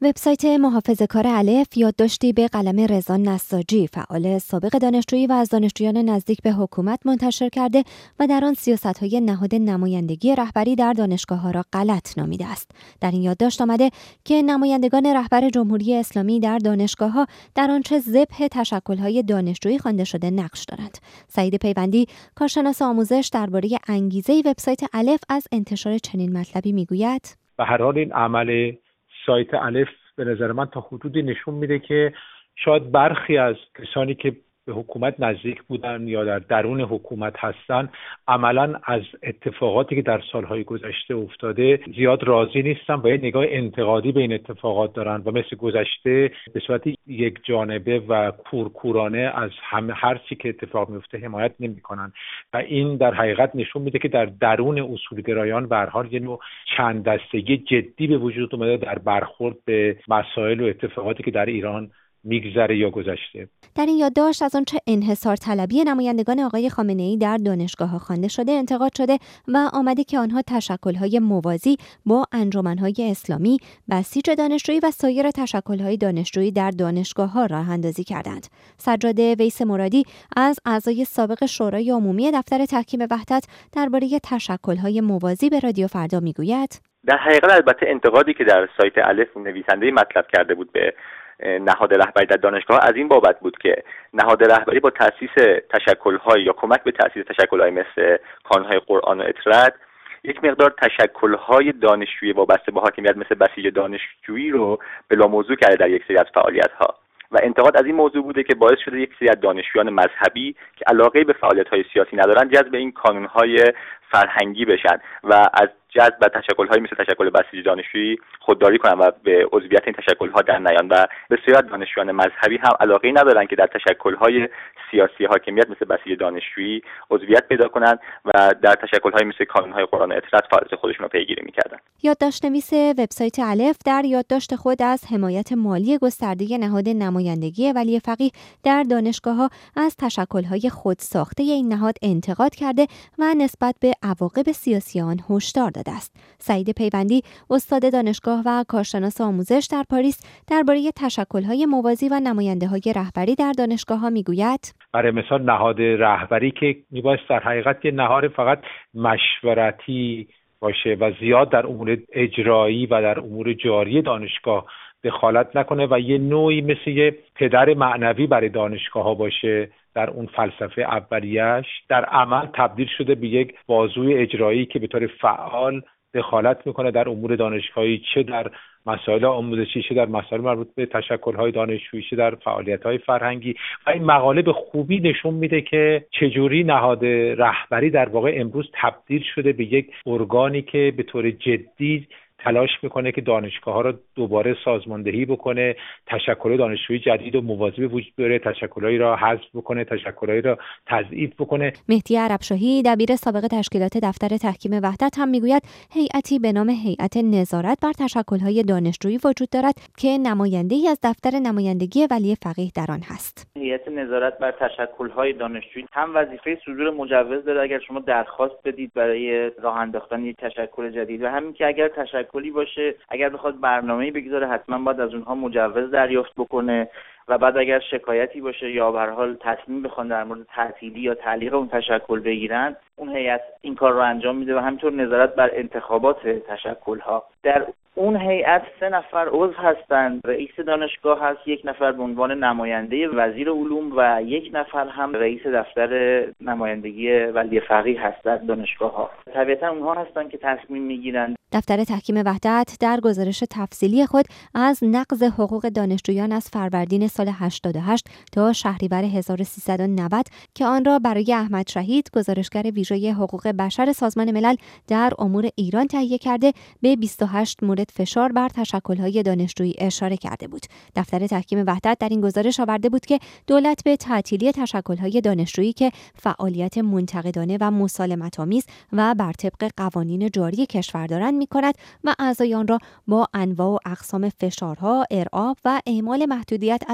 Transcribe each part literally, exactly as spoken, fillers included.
وبسایت محافظه‌کار الف یادداشتی به قلم رضا نساجی، فعال سابق دانشجویی و از دانشجویان نزدیک به حکومت منتشر کرده و در آن سیاست‌های نهاد نمایندگی رهبری در دانشگاه‌ها را غلط نامیده است. در این یادداشت آمده که نمایندگان رهبر جمهوری اسلامی در دانشگاه‌ها در آنچه ذبح تشکل‌های دانشجویی خوانده شده نقش دارند. سعید پیوندی، کارشناس آموزش، درباره انگیزه وبسایت الف از انتشار چنین مطلبی میگوید: به هر حال این عمل سایت الف به نظر من تا حدودی نشون میده که شاید برخی از کسانی که به حکومت نزدیک بودن یا در درون حکومت هستن عملاً از اتفاقاتی که در سالهای گذشته افتاده زیاد راضی نیستن و یه نگاه انتقادی به این اتفاقات دارن و مثل گذشته به صورت یک جانبه و کورکورانه از هم هر چی که اتفاق میفته حمایت نمیکنن و این در حقیقت نشون میده که در درون اصولگرایان به هر حال یه نوع چند دستگی جدی به وجود اومده در برخورد به مسائل و اتفاقاتی که در ایران میگذره یا گذشته. در این یادداشت از آنچه انحصار طلبی نمایندگان آقای خامنه‌ای در دانشگاه‌ها خوانده شده انتقاد شده و آمده که آنها تشکل‌های موازی با انجمن‌های اسلامی، بسیج دانشجویی و سایر تشکل‌های دانشجویی در دانشگاه‌ها راه اندازی کردند. سجاد ویس مرادی از اعضای سابق شورای عمومی دفتر تحکیم وحدت درباره تشکل‌های موازی به رادیو فردا میگوید: در حقیقت البته انتقادی که در سایت الف نویسنده مطلب کرده بود به نهاد رهبری در دانشگاه از این بابت بود که نهاد رهبری با تأسیس تشکل‌های یا کمک به تأسیس تشکل‌های مثل کانون‌های قرآن و اطرد یک مقدار تشکل‌های دانشجویی وابسته به حاکمیت مثل بسیج دانشجویی رو بلا موضوع کرده در یک سری از فعالیت‌ها و انتقاد از این موضوع بوده که باعث شده یک سری از دانشجویان مذهبی که علاقه به فعالیت‌های سیاسی ندارن جذب این کانون‌های فرهنگی بشن و از جذب و تشکل‌های مثل تشکل بسیج دانشجویی خودداری کنن و به عضویت این تشکل‌ها در نیان و بسیاری از دانشجویان مذهبی هم علاقه ندارن که در تشکل‌های سیاسی حاکمیت مثل بسیج دانشجویی عضویت پیدا کنن و در تشکل‌های مثل کانون‌های قرآن و اطرد فعالیت خودشون رو پیگیری می‌کردن. یادداشت‌نویس وبسایت الف در یادداشت خود از حمایت مالی گسترده نهاد نمایندگی ولی فقیه در دانشگاه‌ها از تشکل‌های خودساخته این نهاد انتقاد کرده و نسبت به عواقب سیاسی آن هشدار داده است. سعید پیوندی، استاد دانشگاه و کارشناس آموزش در پاریس، درباره تشکل‌های موازی و نماینده‌های رهبری در دانشگاه‌ها میگوید: برای مثال نهاد رهبری که میبایست در حقیقت یه نهاد فقط مشورتی باشه و زیاد در امور اجرایی و در امور جاری دانشگاه دخالت نکنه و یه نوعی مثل یه پدر معنوی برای دانشگاه‌ها باشه، در اون فلسفه اولیه‌اش در عمل تبدیل شده به یک بازوی اجرایی که به طور فعال دخالت میکنه در امور دانشگاهی، چه در مسائل آموزشی، چه در مسائل مربوط به تشکل‌های دانشجویی، چه در فعالیت‌های فرهنگی. و این مقاله به خوبی نشون میده که چجوری نهاد رهبری در واقع امروز تبدیل شده به یک ارگانی که به طور جدی تلاش میکنه که دانشگاه‌ها رو دوباره سازماندهی بکنه، تشکل دانشجویی جدید و موازی به وجود بیاره، تشکل‌هایی را حذف بکنه، تشکل‌هایی را تضعیف بکنه. مهدی عربشاهی، دبیر سابق تشکیلات دفتر تحکیم وحدت، هم میگوید هیئتی به نام هیئت نظارت بر تشکل‌های دانشجویی وجود دارد که نماینده‌ای از دفتر نمایندگی ولی فقیه در آن هست. هیئت نظارت بر تشکل‌های دانشجویی هم وظیفه صدور مجوز داره اگر شما درخواست بدید برای راه انداختن یک تشکل جدید و همین که اگر تشکلی باشه اگر بخواد برنامه‌ای بگذاره حتما باید از اونها مجوز دریافت بکنه و بعد اگر شکایتی باشه یا به هر حال تصمیم بخوان در مورد تعطیلی یا تعلیق اون تشکل بگیرن، اون هیئت این کار رو انجام میده و همینطور نظارت بر انتخابات تشکل‌ها. در اون هیئت سه نفر عضو هستند، رئیس دانشگاه هست، یک نفر به عنوان نماینده وزیر علوم و یک نفر هم رئیس دفتر نمایندگی ولی فقیه هست در دانشگاه‌ها. طبیعتا اونها هستند که تصمیم میگیرند. دفتر تحکیم وحدت در گزارش تفصیلی خود از نقض حقوق دانشجویان از فروردین سال هشتاد و هشت تا شهریور هزار و سیصد و نود که آن را برای احمد شهید، گزارشگر ویژه حقوق بشر سازمان ملل در امور ایران تهیه کرده، به بیست و هشت مورد فشار بر تشکل‌های دانشجویی اشاره کرده بود. دفتر تحکیم وحدت در این گزارش آورده بود که دولت به تعطیلی تشکل‌های دانشجویی که فعالیت منتقدانه و مسالمت‌آمیز و بر طبق قوانین جاری کشور دارند می‌کند و اعضای آن را با انواع و اقسام فشارها، ارعاب و اعمال محدودیت از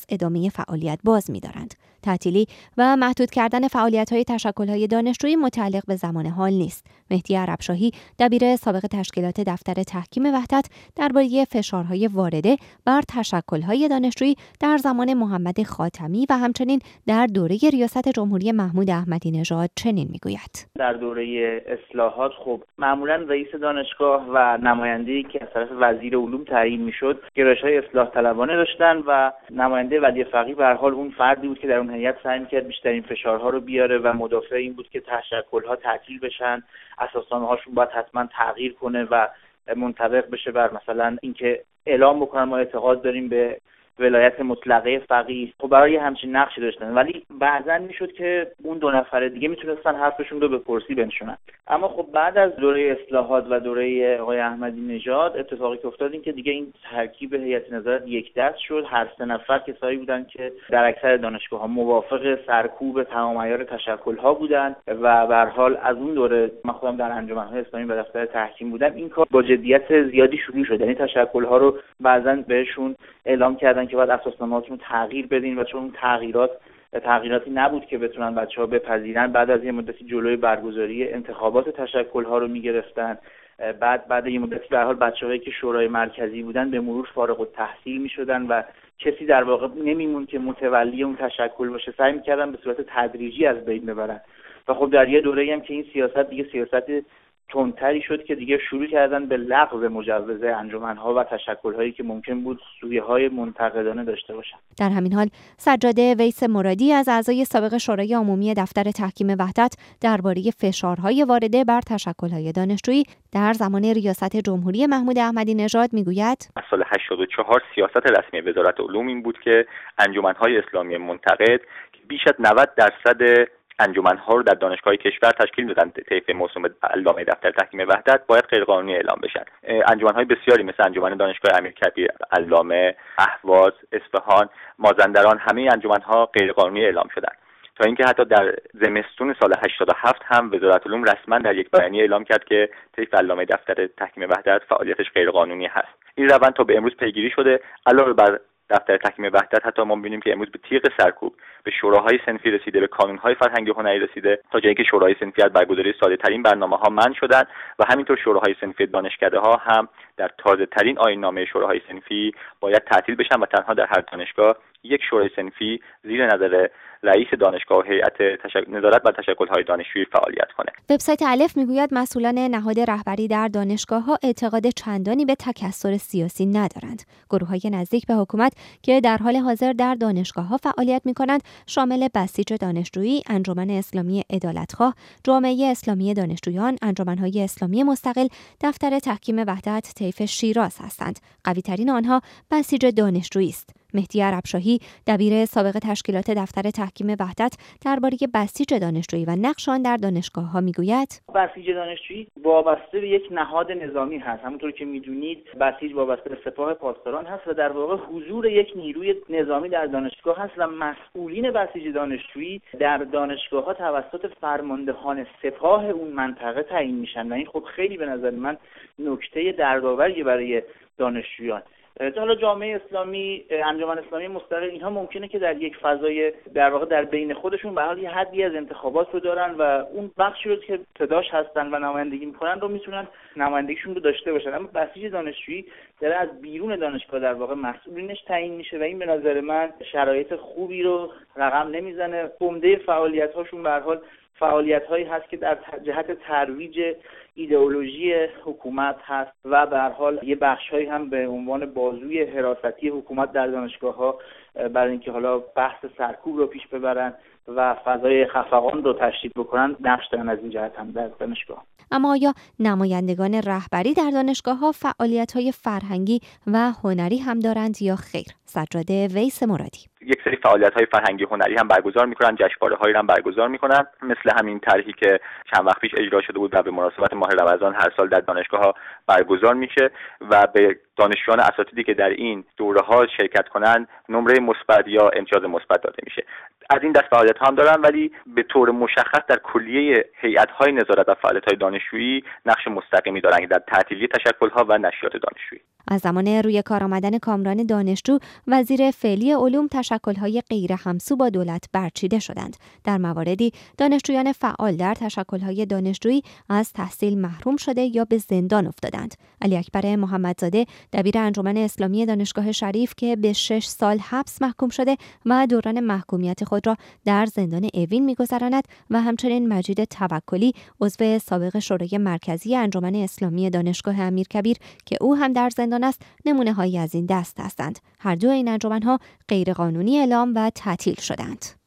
از ادامه فعالیت باز می‌دارند. تعطیلی و محدود کردن فعالیت‌های تشکل‌های دانشجویی متعلق به زمان حال نیست. مهدی عربشاهی، دبیر سابق تشکیلات دفتر تحکیم وحدت، درباره فشارهای وارده بر تشکل‌های دانشجویی در زمان محمد خاتمی و همچنین در دوره ریاست جمهوری محمود احمدی نژاد چنین میگوید: در دوره اصلاحات خب معمولاً رئیس دانشگاه و نماینده‌ای که از طرف وزیر علوم تعیین میشد گرایش‌های اصلاح طلبانه داشتن و نماینده ولی فقیه به هر حال اون فردی بود که در اون هیئت سعی می‌کرد بیشترین فشارها رو بیاره و مدافع این بود که تشکل‌ها تعطیل بشن، اساسنامه‌هاشون باید حتما تغییر کنه و منطبق بشه بر مثلا اینکه اعلام بکنن ما اعتقاد داریم به ولایت مطلقه فقیه. خب برای همچین نقشی داشتن، ولی بعضا میشد که اون دو نفر دیگه میتونستن حرفشون رو به کرسی بنشونن. اما خب بعد از دوره اصلاحات و دوره آقای احمدی نژاد اتفاقی که افتاد این که دیگه این ترکیب هیئت نظارت یک دست شد. هر سه نفر کسایی بودن که در اکثر دانشگاه‌ها موافق سرکوب تمام عیار تشکل‌ها بودن و به هر حال از اون دوره من خودم در انجمن‌های اسلامی و دفتر تحکیم بودم، این کار با جدیت زیادی شروع شد. یعنی تشکل‌ها رو بعضا بهشون اعلام کردن که باید اساسنامه‌هاتون تغییر بدین و چون اون تغییرات تغییراتی نبود که بتونن بچه‌ها بپذیرن، بعد از یه مدتی جلوی برگزاری انتخابات تشکل‌ها رو می‌گرفتن. بعد بعد یه مدتی به هر حال بچه‌هایی که شورای مرکزی بودن به مرور فارغ التحصیل می‌شدن و کسی در واقع نمیمون که متولی اون تشکل باشه. سعی می‌کردن به صورت تدریجی از بین ببرن و خب در یه دوره‌ای هم که این سیاست دیگه سیاست تندتری شد که دیگه شروع کردن به لغو مجوز انجمن‌ها و تشکل‌هایی که ممکن بود سویه‌های منتقدانه داشته باشن. در همین حال سجاده ویس مرادی از اعضای سابق شورای عمومی دفتر تحکیم وحدت درباره فشارهای وارده بر تشکل‌های دانشجویی در زمان ریاست جمهوری محمود احمدی نژاد میگوید: از سال هشتاد و چهار سیاست رسمی وزارت علوم این بود که انجمن‌های اسلامی منتقد که بیش از نود درصد انجمن‌ها رو در دانشگاه کشور تشکیل میدن طیف موسوم به علامه دفتر تحکیم وحدت باید غیرقانونی اعلام بشن. انجمن‌های بسیاری مثل انجمن دانشگاه امیرکبیر، علامه، اهواز، اصفهان، مازندران، همه انجمن‌ها غیرقانونی اعلام شدن. تا اینکه حتی در زمستون سال هشتاد و هفت هم وزارت علوم رسما در یک بیانیه اعلام کرد که طیف علامه دفتر تحکیم وحدت فعالیتش غیرقانونی هست. این روند تا به امروز پیگیری شده. علاوه بر دفتر تحکیم وحدت حتی ما می‌بینیم که امروز به تیغ سرکوب به شوراهای صنفی رسیده، به کانون‌های فرهنگی هنری رسیده، تا جایی که شورای صنفی از برگزاری ساده‌ترین برنامه‌ها منع شدن و همینطور شوراهای صنفی دانشکده‌ها هم در تازه‌ترین آیین‌نامه شوراهای صنفی باید تعطیل بشن و تنها در هر دانشگاه یک شورای صنفی زیر نظر رئیس دانشگاه و هیئت تشک... نظارت بر تشکل‌های دانشجویی فعالیت کنه. وبسایت الف میگوید مسئولان نهاد رهبری در دانشگاه‌ها اعتقاد چندانی به تکثر سیاسی ندارند. گروه‌های نزدیک به حکومت که در حال حاضر در دانشگاه‌ها فعالیت می‌کنند شامل بسیج دانشجویی، انجمن اسلامی عدالتخواه، جامعه اسلامی دانشجویان، انجمن‌های اسلامی مستقل، دفتر تحکیم وحدت طیف شیراز هستند. قوی‌ترین آنها بسیج دانشجویی است. مهدی عربشاهی، دبیر سابق تشکیلات دفتر تحکیم وحدت، درباره بسیج دانشجویی و نقش آن در دانشگاه‌ها میگوید: بسیج دانشجویی وابسته به یک نهاد نظامی هست. همونطور که میدونید بسیج وابسته به سپاه پاسداران هست و در واقع حضور یک نیروی نظامی در دانشگاه هست و مسئولین بسیج دانشجویی در دانشگاه‌ها توسط فرماندهان سپاه اون منطقه تعیین میشن و این خب خیلی به نظر من نکته دردآوری برای دانشجویان. حالا جامعه اسلامی، انجمن اسلامی مستقل، اینها ممکنه که در یک فضای در واقع در بین خودشون به حال یه حدی از انتخابات رو دارن و اون بخشی رو که صداش هستن و نمایندگی میکنن رو میتونن نمایندگیشون رو داشته باشن. اما بسیج دانشجویی داره از بیرون دانشگاه در واقع مسئولینش تعیین میشه و این به نظر من شرایط خوبی رو رقم نمیزنه. عمده فعالیت‌هاشون به هر حال فعالیت‌هایی هست که در جهت ترویج ایدئولوژی حکومت هست و به هر حال یه بخش‌هایی هم به عنوان بازوی حراستی حکومت در دانشگاه‌ها برای اینکه حالا بحث سرکوب رو پیش ببرن و فضای خفقان رو تشدید بکنن نقش دارن از این جهت هم در دانشگاه. اما آیا نمایندگان رهبری در دانشگاه‌ها فعالیت‌های فرهنگی و هنری هم دارند یا خیر؟ سجاده ویس مرادی: یک سری فعالیت‌های فرهنگی هنری هم برگزار می‌کنن، جشنواره‌هایی هم برگزار می‌کنن، مثل همین طرحی که چند وقت پیش اجرا شده بود و به مناسبت ماه رمضان هر سال در دانشگاه‌ها برگزار میشه و به دانشجویان اساتیدی که در این دوره‌ها شرکت کنن نمره مثبت یا امتیاز مثبت داده میشه. از این دست فعالیت‌ها هم دارن، ولی به طور مشخص در کلیه هیئت‌های نظارت و فعالیت‌های دانشجویی نقش مستقیمی دارن در تعطیلی تشکل‌ها و نشریات دانشجویی. از زمان روی کار آمدن کامران دانشجو وزیر فعلی علوم تشکل‌های غیر همسو با دولت برچیده شدند. در مواردی دانشجویان فعال در تشکل‌های دانشجویی از تحصیل محروم شده یا به زندان افتادند. علی اکبر محمدزاده دبیر انجمن اسلامی دانشگاه شریف که به شش سال حبس محکوم شده و دوران محکومیت خود را در زندان اوین می‌گذراند و همچنین مجید توکلی عضو سابق شورای مرکزی انجمن اسلامی دانشگاه امیرکبیر که او هم در زندان است، نمونه‌هایی از این دست هستند. هر دو این انجمن‌ها غیرقانونی اعلام و تعطیل شدند.